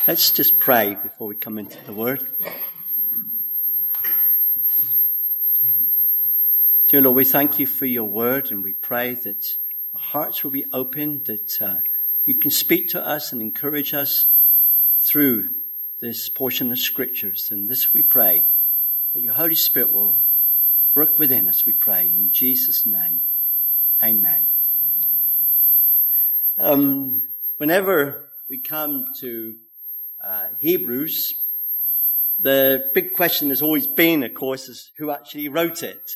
Let's just pray before we come into the Word. Dear Lord, we thank you for your Word, and we pray that our hearts will be open, that you can speak to us and encourage us through this portion of Scriptures. And this we pray, that your Holy Spirit will work within us, we pray, in Jesus' name. Amen. Whenever we come to Hebrews, the big question has always been, of course, is who actually wrote it.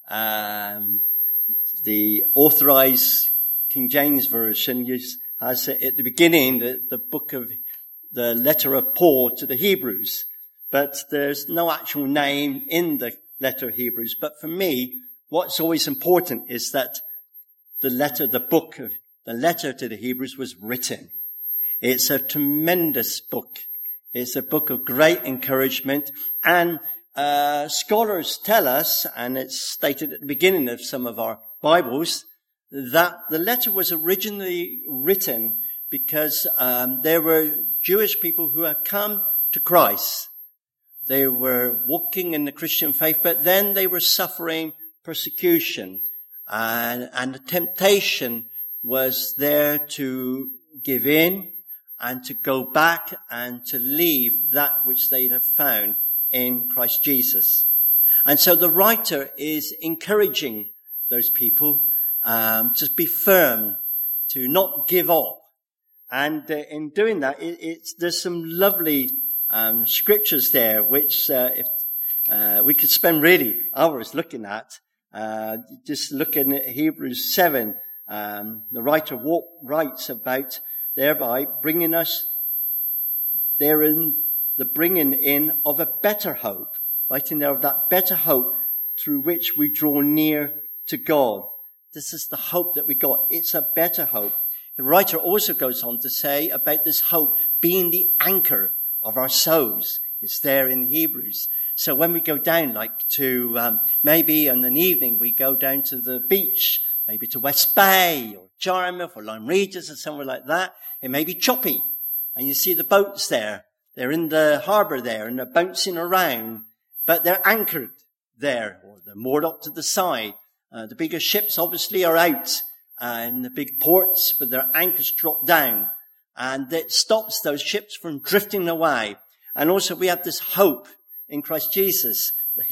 The Authorized King James Version has at the beginning the letter of Paul to the Hebrews, but there's no actual name in the letter of Hebrews. But for me, what's always important is that the letter to the Hebrews was written. It's a tremendous book. It's a book of great encouragement. And scholars tell us, and it's stated at the beginning of some of our Bibles, that the letter was originally written because there were Jewish people who had come to Christ. They were walking in the Christian faith, but then they were suffering persecution. And the temptation was there to give in and to go back and to leave that which they have found in Christ Jesus. And so the writer is encouraging those people to be firm, to not give up. And in doing that, there's some lovely scriptures there, which if we could spend really hours looking at. Just looking at Hebrews 7, the writer writes about thereby bringing us therein the bringing in of a better hope, writing there of that better hope through which we draw near to God. This is the hope that we got. It's a better hope. The writer also goes on to say about this hope being the anchor of our souls. It's there in Hebrews. So when we go down, like to, maybe in an evening, we go down to the beach, maybe to West Bay or Jarmouth or Lyme Regis or somewhere like that, it may be choppy. And you see the boats there. They're in the harbour there and they're bouncing around, but they're anchored there, or they're moored up to the side. The bigger ships obviously are out in the big ports with their anchors dropped down, and it stops those ships from drifting away. And also we have this hope in Christ Jesus that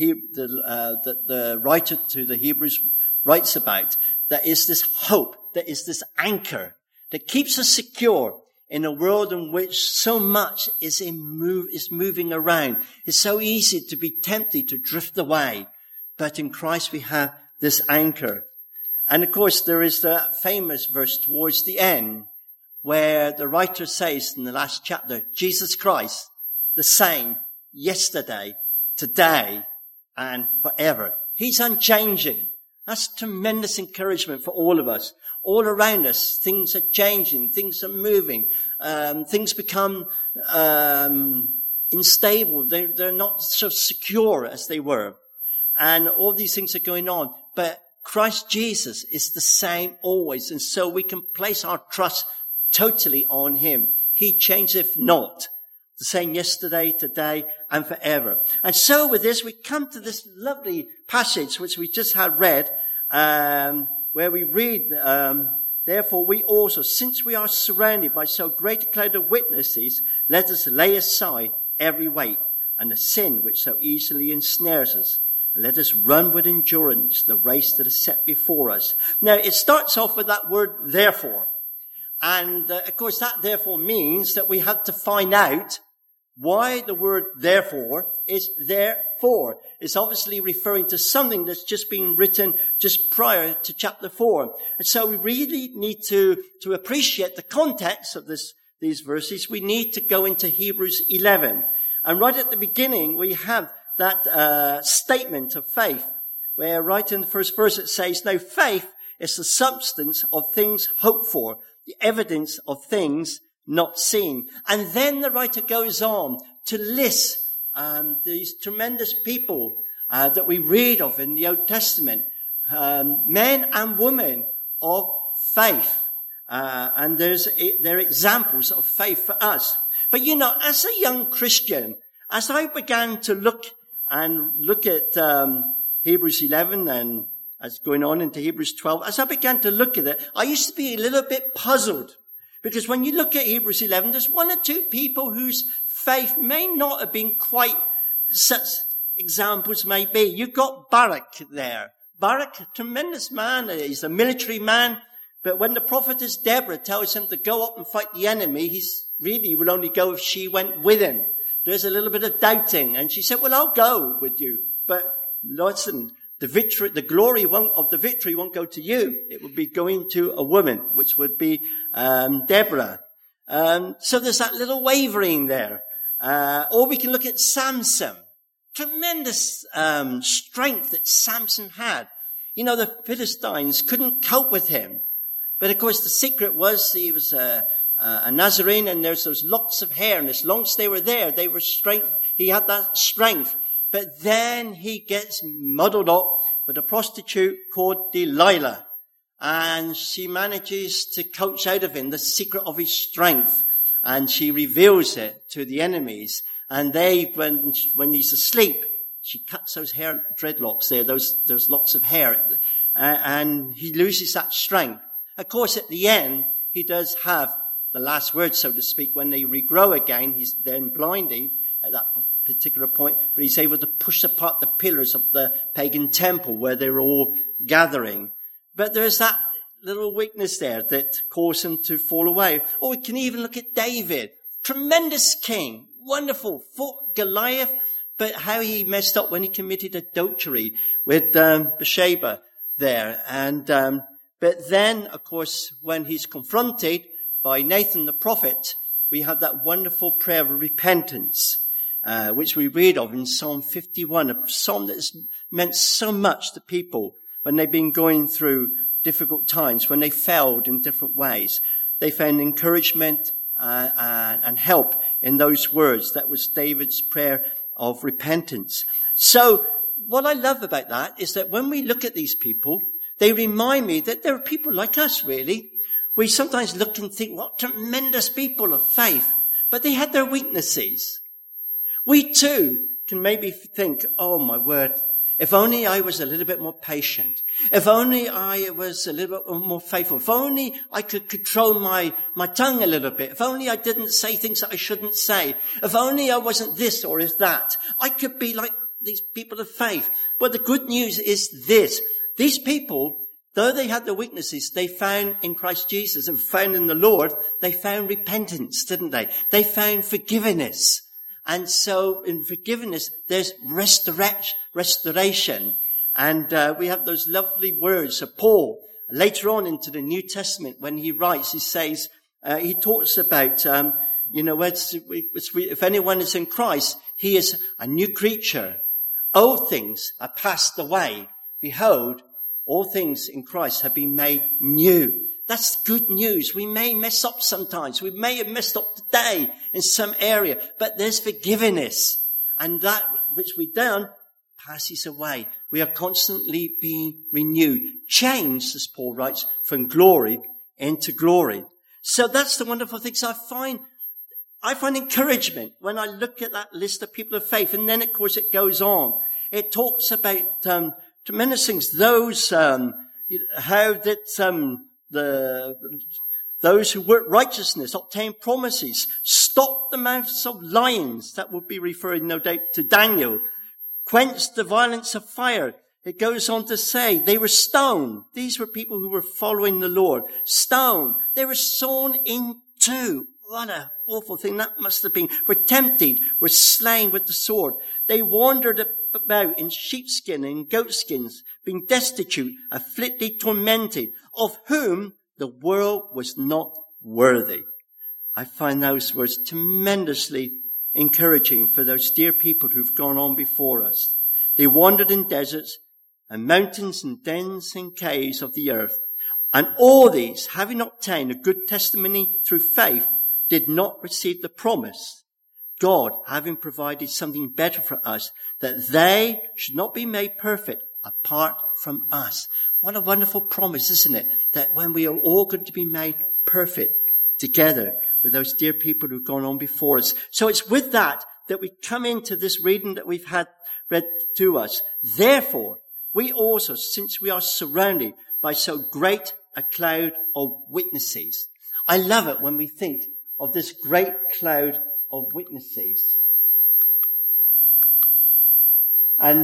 the writer to the Hebrews writes about. That is this hope, that is this anchor that keeps us secure in a world in which so much is moving around. It's so easy to be tempted to drift away. But in Christ we have this anchor. And of course there is the famous verse towards the end where the writer says in the last chapter, Jesus Christ, the same yesterday, today, and forever. He's unchanging. That's tremendous encouragement for all of us. All around us, things are changing, things are moving, things become unstable. They're not so secure as they were. And all these things are going on. But Christ Jesus is the same always. And so we can place our trust totally on him. He changeth not. The same yesterday, today, and forever. And so with this, we come to this lovely passage which we just had read, where we read, therefore we also, since we are surrounded by so great a cloud of witnesses, let us lay aside every weight and the sin which so easily ensnares us. And let us run with endurance the race that is set before us. Now, it starts off with that word, therefore. And, of course, that therefore means that we have to find out why the word therefore is therefore. It's obviously referring to something that's just been written just prior to chapter 4. And so we really need to appreciate the context of these verses. We need to go into Hebrews 11. And right at the beginning, we have that statement of faith, where right in the first verse it says, now faith is the substance of things hoped for, the evidence of things not seen. And then the writer goes on to list these tremendous people that we read of in the Old Testament, men and women of faith. And they're examples of faith for us. But as a young Christian, as I began to look at Hebrews 11 and as going on into Hebrews 12, as I began to look at it, I used to be a little bit puzzled. Because when you look at Hebrews 11, there's one or two people whose faith may not have been quite such examples may be. You've got Barak there. Barak, a tremendous man. He's a military man. But when the prophetess Deborah tells him to go up and fight the enemy, he will only go if she went with him. There's a little bit of doubting. And she said, well, I'll go with you. But listen, the glory of the victory won't go to you. It will be going to a woman, which would be Deborah. So there's that little wavering there. Or we can look at Samson. Tremendous strength that Samson had. The Philistines couldn't cope with him. But of course the secret was he was a Nazarene, and there's those locks of hair, and as long as they were there, they were strength. He had that strength. But then he gets muddled up with a prostitute called Delilah. And she manages to coax out of him the secret of his strength. And she reveals it to the enemies. And when he's asleep, she cuts those hair dreadlocks there, those locks of hair. And he loses that strength. Of course, at the end, he does have the last word, so to speak. When they regrow again, he's then blinded at that particular point, but he's able to push apart the pillars of the pagan temple where they were all gathering. But there's that little weakness there that caused him to fall away. Or we can even look at David. Tremendous king. Wonderful. Fought Goliath, but how he messed up when he committed adultery with Bathsheba there. But then, of course, when he's confronted by Nathan the prophet, we have that wonderful prayer of repentance, which we read of in Psalm 51, a psalm that has meant so much to people when they've been going through difficult times, when they failed in different ways. They found encouragement and help in those words. That was David's prayer of repentance. So what I love about that is that when we look at these people, they remind me that there are people like us, really. We sometimes look and think, what tremendous people of faith. But they had their weaknesses. We too can maybe think, oh my word, if only I was a little bit more patient. If only I was a little bit more faithful. If only I could control my tongue a little bit. If only I didn't say things that I shouldn't say. If only I wasn't this or is that. I could be like these people of faith. But the good news is this. These people, though they had their weaknesses, they found in Christ Jesus and found in the Lord, they found repentance, didn't they? They found forgiveness. And so in forgiveness, there's restoration. And we have those lovely words of Paul. Later on into the New Testament, when he writes, he says, he talks about, if anyone is in Christ, he is a new creature. Old things are passed away. Behold, all things in Christ have been made new. That's good news. We may mess up sometimes. We may have messed up today in some area, but there's forgiveness. And that which we've done passes away. We are constantly being renewed, changed, as Paul writes, from glory into glory. So that's the wonderful things I find encouragement when I look at that list of people of faith. And then, of course, it goes on. It talks about tremendous things. Those who work righteousness obtain promises, stop the mouths of lions. That would be referring, no doubt, to Daniel. Quench the violence of fire. It goes on to say they were stoned. These were people who were following the Lord. Stoned. They were sawn in two. What an awful thing that must have been. Were tempted, were slain with the sword. They wandered about in sheepskin and goatskins, being destitute, afflicted, tormented, of whom the world was not worthy. I find those words tremendously encouraging for those dear people who've gone on before us. They wandered in deserts and mountains and dens and caves of the earth. And all these, having obtained a good testimony through faith, did not receive the promise. God, having provided something better for us, that they should not be made perfect apart from us. What a wonderful promise, isn't it? That when we are all going to be made perfect together with those dear people who've gone on before us. So it's with that we come into this reading that we've had read to us. Therefore, we also, since we are surrounded by so great a cloud of witnesses. I love it when we think of this great cloud of witnesses. And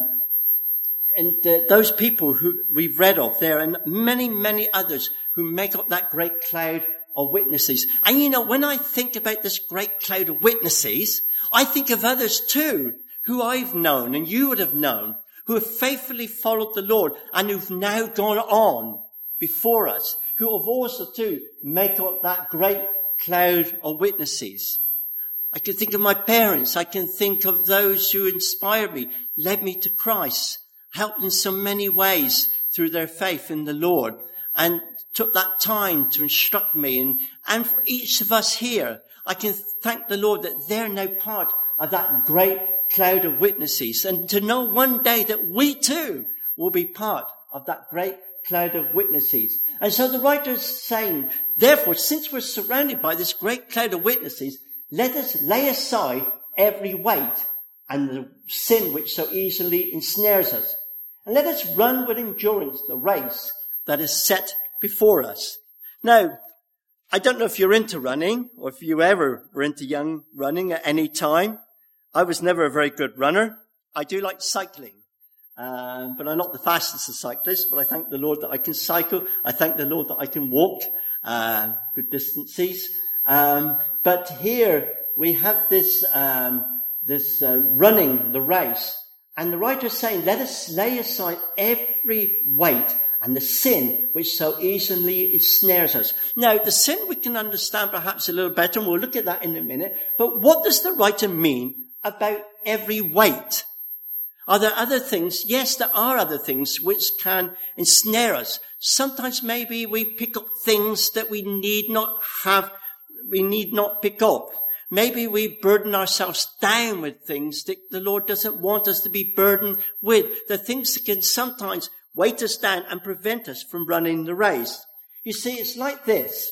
those people who we've read of there, and many, many others who make up that great cloud of witnesses. And you know, when I think about this great cloud of witnesses, I think of others too, who I've known and you would have known, who have faithfully followed the Lord and who've now gone on before us, who have also too make up that great cloud of witnesses. I can think of my parents. I can think of those who inspired me, led me to Christ, helped in so many ways through their faith in the Lord, and took that time to instruct me. And for each of us here, I can thank the Lord that they're now part of that great cloud of witnesses, and to know one day that we too will be part of that great cloud of witnesses. And so the writer is saying, therefore, since we're surrounded by this great cloud of witnesses, let us lay aside every weight and the sin which so easily ensnares us. And let us run with endurance the race that is set before us. Now, I don't know if you're into running or if you ever were into young running at any time. I was never a very good runner. I do like cycling. But I'm not the fastest of cyclists, but I thank the Lord that I can cycle. I thank the Lord that I can walk good distances. But here we have this running the race. And the writer is saying, let us lay aside every weight and the sin which so easily ensnares us. Now, the sin we can understand perhaps a little better, and we'll look at that in a minute. But what does the writer mean about every weight? Are there other things? Yes, there are other things which can ensnare us. Sometimes maybe we pick up things that we need not pick up. Maybe we burden ourselves down with things that the Lord doesn't want us to be burdened with. The things that can sometimes weight us down and prevent us from running the race. You see, it's like this.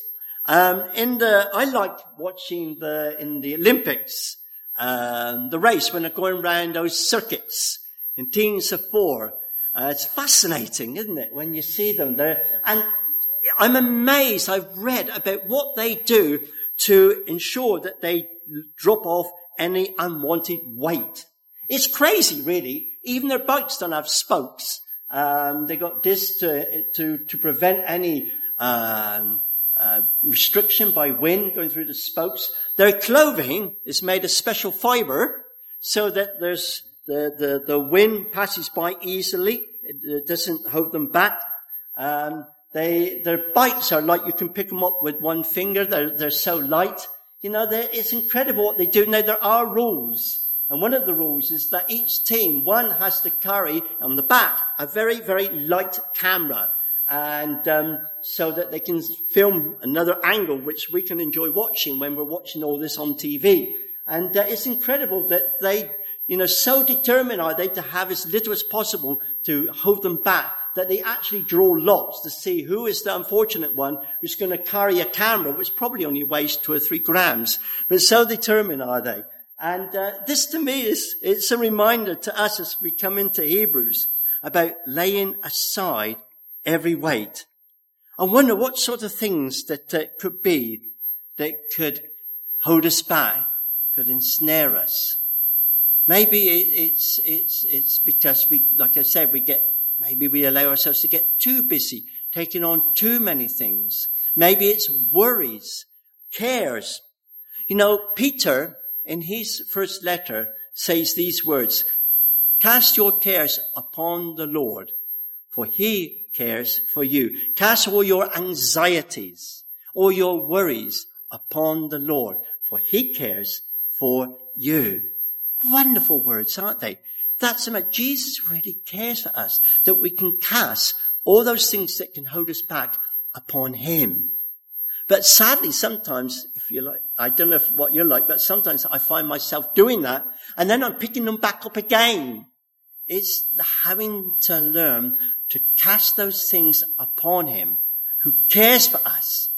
I like watching in the Olympics, the race when they're going around those circuits in teams of 4. It's fascinating, isn't it, when you see them there? And I'm amazed. I've read about what they do to ensure that they drop off any unwanted weight. It's crazy, really. Even their bikes don't have spokes. They got this to prevent any restriction by wind going through the spokes. Their clothing is made of special fiber so that there's the wind passes by easily. It doesn't hold them back. Their bikes are like you can pick them up with one finger. They're so light. You know, it's incredible what they do. Now, there are rules. And one of the rules is that each team, one has to carry on the back a very, very light camera. And so that they can film another angle, which we can enjoy watching when we're watching all this on TV. And it's incredible that they, so determined are they to have as little as possible to hold them back, that they actually draw lots to see who is the unfortunate one who's going to carry a camera, which probably only weighs 2 or 3 grams. But so determined are they. And this to me it's a reminder to us as we come into Hebrews about laying aside every weight. I wonder what sort of things that could be that could hold us back, could ensnare us. Maybe it's because we, like I said, maybe we allow ourselves to get too busy, taking on too many things. Maybe it's worries, cares. Peter, in his first letter, says these words, cast your cares upon the Lord, for he cares for you. Cast all your anxieties, all your worries upon the Lord, for he cares for you. Wonderful words, aren't they? That's about Jesus really cares for us, that we can cast all those things that can hold us back upon him. But sadly, sometimes, if you like, I don't know what you're like, but sometimes I find myself doing that, and then I'm picking them back up again. It's having to learn to cast those things upon him, who cares for us,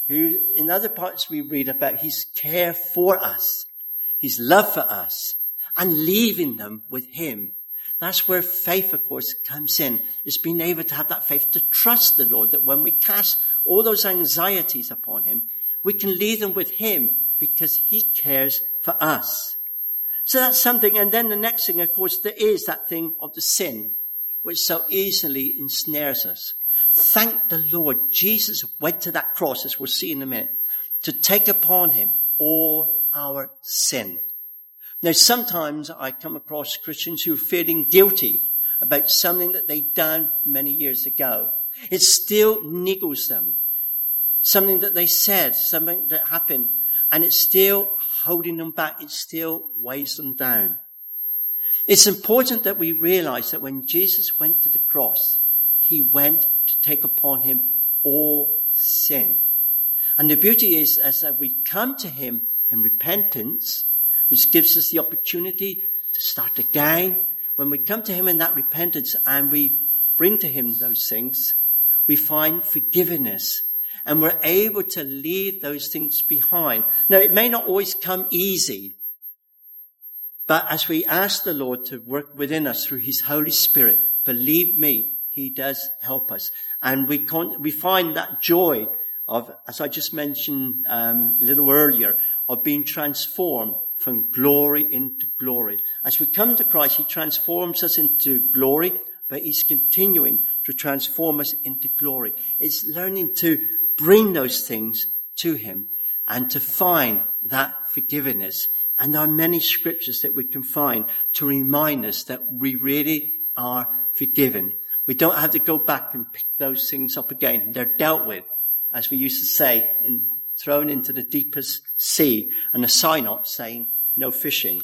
who in other parts we read about his care for us, his love for us, and leaving them with him. That's where faith, of course, comes in. It's being able to have that faith to trust the Lord, that when we cast all those anxieties upon him, we can leave them with him because he cares for us. So that's something. And then the next thing, of course, there is that thing of the sin, which so easily ensnares us. Thank the Lord. Jesus went to that cross, as we'll see in a minute, to take upon him all our sin. Now, sometimes I come across Christians who are feeling guilty about something that they've done many years ago. It still niggles them. Something that they said, something that happened, and it's still holding them back. It still weighs them down. It's important that we realize that when Jesus went to the cross, he went to take upon him all sin. And the beauty is, as we come to him in repentance, which gives us the opportunity to start again, when we come to him in that repentance and we bring to him those things, we find forgiveness. And we're able to leave those things behind. Now, it may not always come easy, but as we ask the Lord to work within us through his Holy Spirit, believe me, he does help us. And we find that joy of, as I just mentioned a little earlier, of being transformed from glory into glory. As we come to Christ, he transforms us into glory, but he's continuing to transform us into glory. It's learning to bring those things to him and to find that forgiveness. And there are many scriptures that we can find to remind us that we really are forgiven. We don't have to go back and pick those things up again. They're dealt with, as we used to say, thrown into the deepest sea, and a sign up saying no fishing.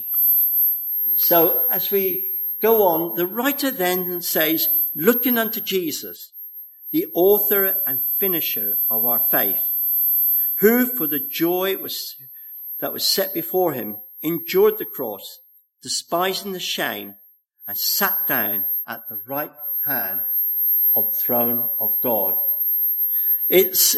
So as we go on, the writer then says, looking unto Jesus, the author and finisher of our faith, who for the joy that was set before him endured the cross, despising the shame, and sat down at the right hand of the throne of God. It's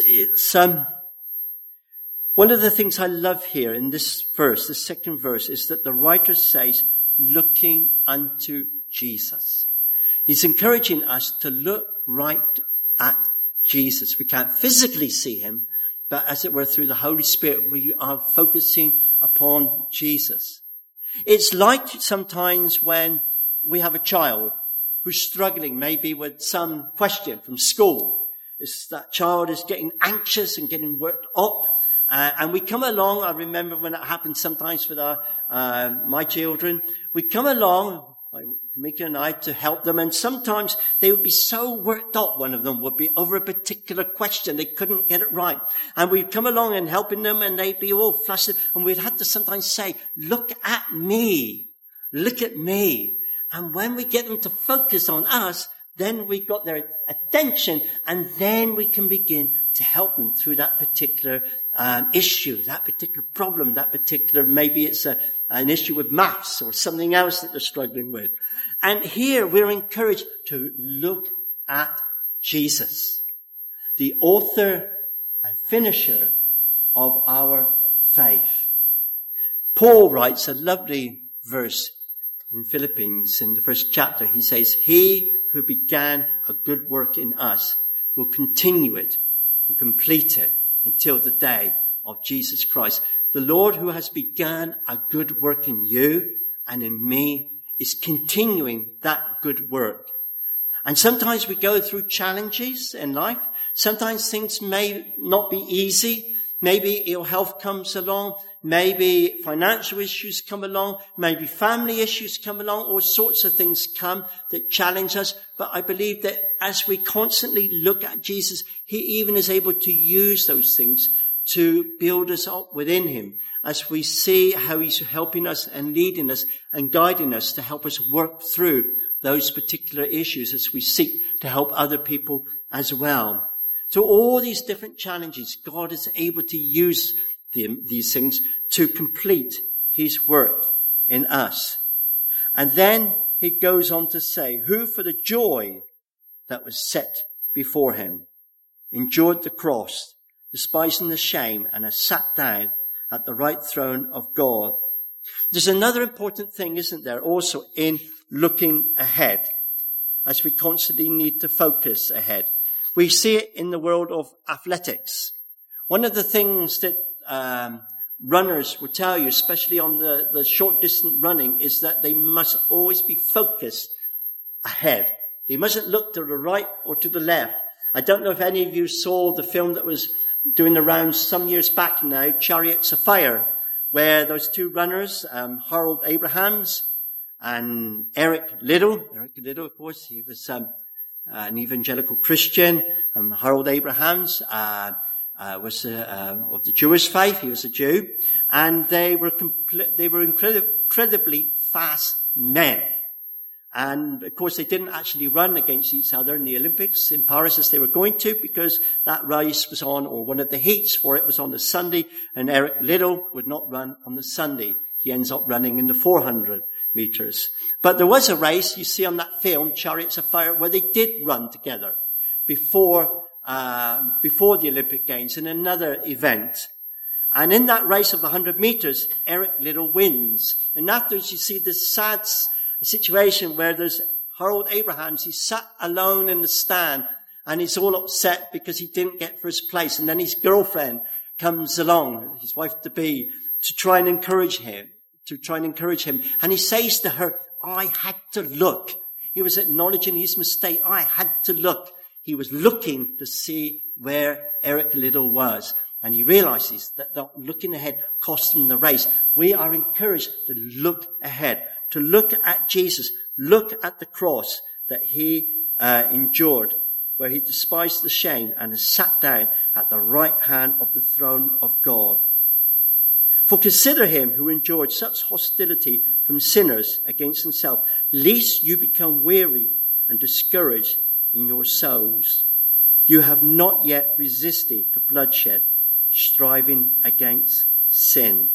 one of the things I love here in this verse, the second verse, is that the writer says, looking unto Jesus. He's encouraging us to look right at Jesus. We can't physically see him, but as it were through the Holy Spirit, we are focusing upon Jesus. It's like sometimes when we have a child who's struggling maybe with some question from school. That child is getting anxious and getting worked up. And we come along. I remember when it happens sometimes with my children. We come along, Mika and I, to help them. And sometimes they would be so worked up. One of them would be over a particular question. They couldn't get it right. And we'd come along and helping them, and they'd be all flustered. And we'd have to sometimes say, look at me. Look at me. And when we get them to focus on us, then we got their attention, and then we can begin to help them through that particular issue, that particular problem, that particular, maybe it's an issue with maths or something else that they're struggling with. And here we're encouraged to look at Jesus, the author and finisher of our faith. Paul writes a lovely verse in Philippians in the first chapter. He says, he who began a good work in us will continue it and complete it until the day of Jesus Christ. The Lord who has begun a good work in you and in me is continuing that good work. And sometimes we go through challenges in life. Sometimes things may not be easy. Maybe ill health comes along. Maybe financial issues come along. Maybe family issues come along. All sorts of things come that challenge us. But I believe that as we constantly look at Jesus, he even is able to use those things to build us up within him as we see how he's helping us and leading us and guiding us to help us work through those particular issues as we seek to help other people as well. So all these different challenges, God is able to use these things to complete his work in us. And then he goes on to say, who for the joy that was set before him endured the cross, despising the shame, and has sat down at the right throne of God. There's another important thing, isn't there, also in looking ahead, as we constantly need to focus ahead. We see it in the world of athletics. One of the things that runners will tell you, especially on the short distance running, is that they must always be focused ahead. They mustn't look to the right or to the left. I don't know if any of you saw the film that was doing the rounds some years back now, Chariots of Fire, where those two runners, Harold Abrahams and Eric Liddell. Eric Liddell, of course, he was an evangelical Christian. Harold Abrahams was of the Jewish faith. He was a Jew, and they were incredibly fast men. And of course, they didn't actually run against each other in the Olympics in Paris as they were going to, because that race was on, or one of the heats for it was on the Sunday, and Eric Liddell would not run on the Sunday. He ends up running in the 400 meters. But there was a race, you see on that film, Chariots of Fire, where they did run together before the Olympic Games in another event. And in that race of 100 meters, Eric Liddell wins. And afterwards, you see this sad situation where there's Harold Abrahams. He sat alone in the stand, and he's all upset because he didn't get first place. And then his girlfriend comes along, his wife-to-be, to try and encourage him. And he says to her, I had to look. He was acknowledging his mistake. I had to look. He was looking to see where Eric Liddell was. And he realizes that looking ahead cost him the race. We are encouraged to look ahead, to look at Jesus, look at the cross that he endured, where he despised the shame and has sat down at the right hand of the throne of God. For consider him who endured such hostility from sinners against himself, lest you become weary and discouraged in your souls. You have not yet resisted to bloodshed, striving against sin.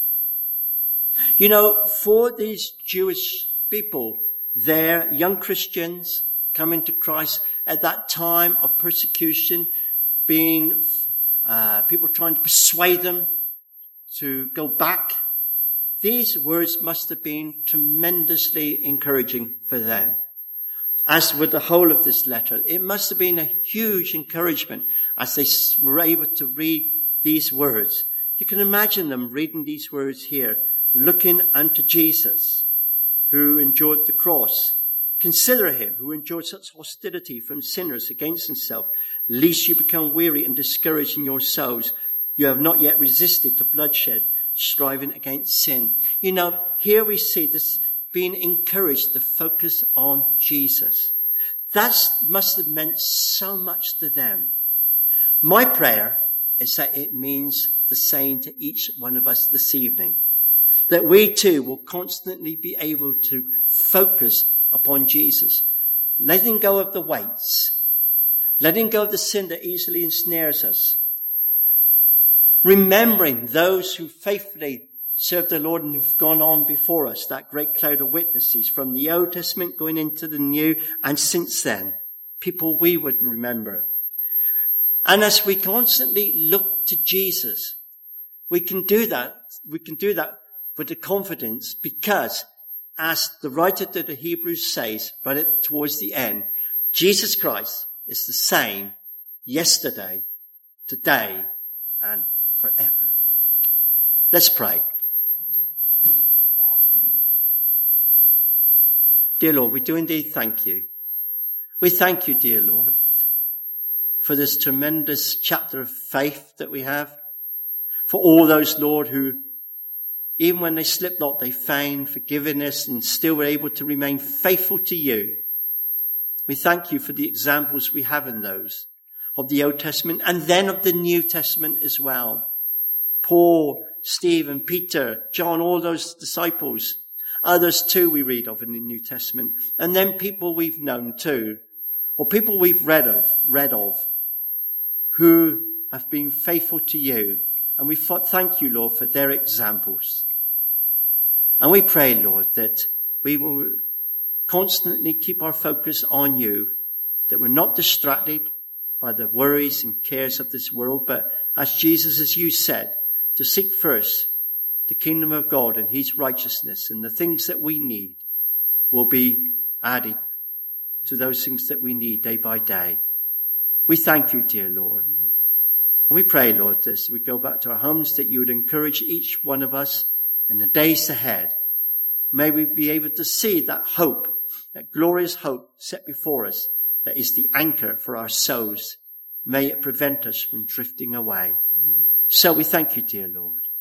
You know, for these Jewish people, their young Christians coming to Christ at that time of persecution, being people trying to persuade them to go back, these words must have been tremendously encouraging for them. As with the whole of this letter, it must have been a huge encouragement as they were able to read these words. You can imagine them reading these words here, looking unto Jesus, who endured the cross. Consider him who endured such hostility from sinners against himself, lest you become weary and discouraged in your souls. You have not yet resisted to bloodshed, striving against sin. You know, here we see this being encouraged to focus on Jesus. That must have meant so much to them. My prayer is that it means the same to each one of us this evening. That we too will constantly be able to focus upon Jesus. Letting go of the weights. Letting go of the sin that easily ensnares us. Remembering those who faithfully served the Lord and who've gone on before us, that great cloud of witnesses from the Old Testament going into the New, and since then, people we would remember. And as we constantly look to Jesus, we can do that with the confidence, because as the writer to the Hebrews says, right towards the end, Jesus Christ is the same yesterday, today, and forever. Let's pray. Dear Lord, we do indeed thank you. We thank you, dear Lord, for this tremendous chapter of faith that we have. For all those, Lord, who, even when they slipped up, they found forgiveness and still were able to remain faithful to you. We thank you for the examples we have in those of the Old Testament and then of the New Testament as well. Paul, Stephen, Peter, John, all those disciples. Others too we read of in the New Testament. And then people we've known too, or people we've read of, who have been faithful to you. And we thank you, Lord, for their examples. And we pray, Lord, that we will constantly keep our focus on you, that we're not distracted by the worries and cares of this world, but As Jesus, as you said, to seek first the kingdom of God and his righteousness, and the things that we need will be added to those things that we need day by day. We thank you, dear Lord. And we pray, Lord, as we go back to our homes, that you would encourage each one of us in the days ahead. May we be able to see that hope, that glorious hope set before us, that is the anchor for our souls. May it prevent us from drifting away. So we thank you, dear Lord.